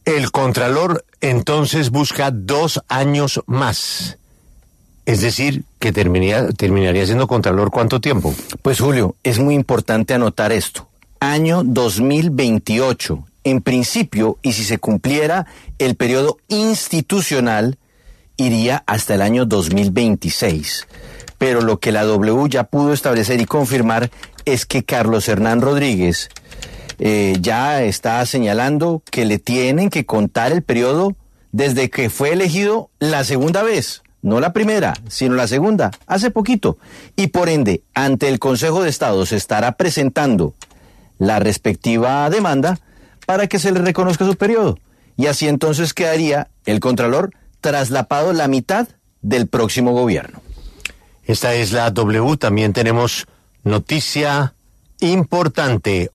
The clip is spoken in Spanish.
El Contralor entonces busca 2 años más. Es decir, que terminaría siendo Contralor ¿cuánto tiempo? Pues Julio, es muy importante anotar esto. Año 2028, en principio, y si se cumpliera el periodo institucional, iría hasta el año 2026. Pero lo que la W ya pudo establecer y confirmar es que Carlos Hernán Rodríguez ya está señalando que le tienen que contar el periodo desde que fue elegido la segunda vez, no la primera, sino la segunda, hace poquito. Y por ende, ante el Consejo de Estado se estará presentando la respectiva demanda para que se le reconozca su periodo. Y así entonces quedaría el Contralor traslapado la mitad del próximo gobierno. Esta es la W, también tenemos noticia importante.